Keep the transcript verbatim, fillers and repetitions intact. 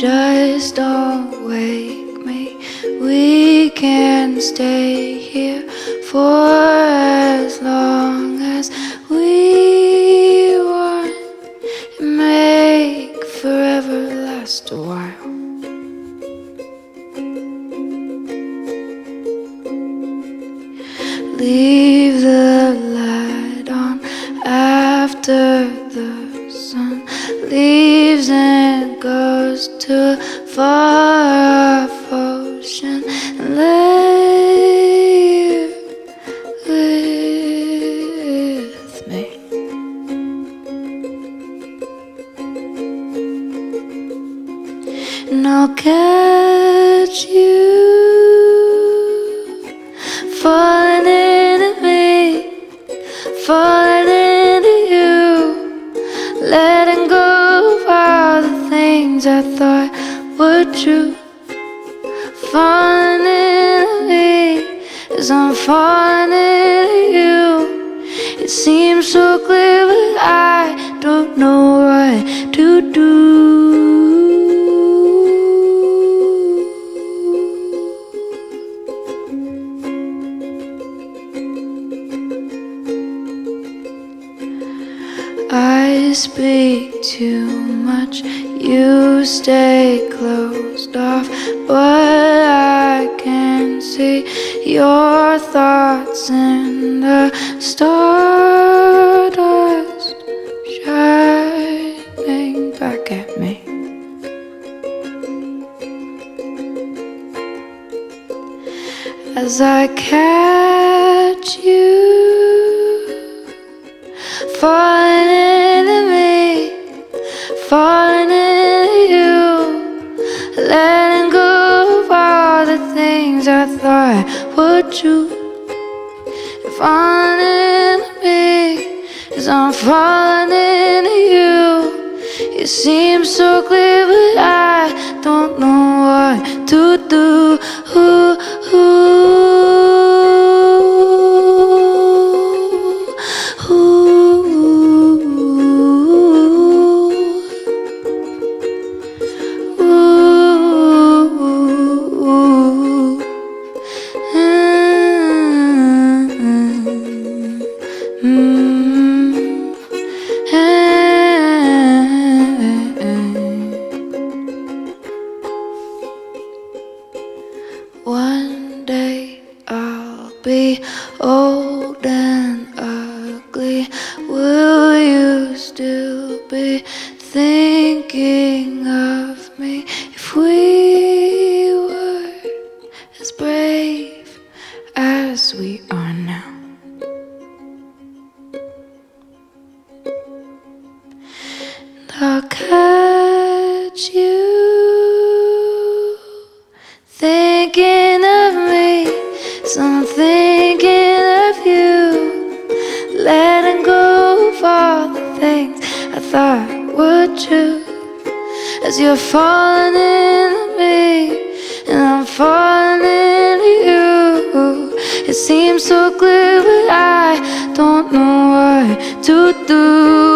just don't wake me. We can stay here for as long as we want and make forever last a while. Leave the light on after the sun leaves and goes to a far-off ocean, and lay here with me. And I'll catch you falling into me, falling into you, letting go of all the things I thought were true. Falling into me as I'm falling into you. It seems so clear, but I don't know what to do. I speak too much, you stay closed off, but I can see your thoughts in the stardust shining back at me. As I catch you falling into me, falling into you, letting go of all the things I thought were true. Falling into me as I'm falling into you. It seems so clear, but I don't know what to do. Ooh, ooh. One day I'll be old and ugly. Will you still be thinking of me if we were as brave as we are now? And I'll catch you thinking of me, so I'm thinking of you, letting go of all the things I thought were true. As you're falling into me, and I'm falling into you. It seems so clear, but I don't know what to do.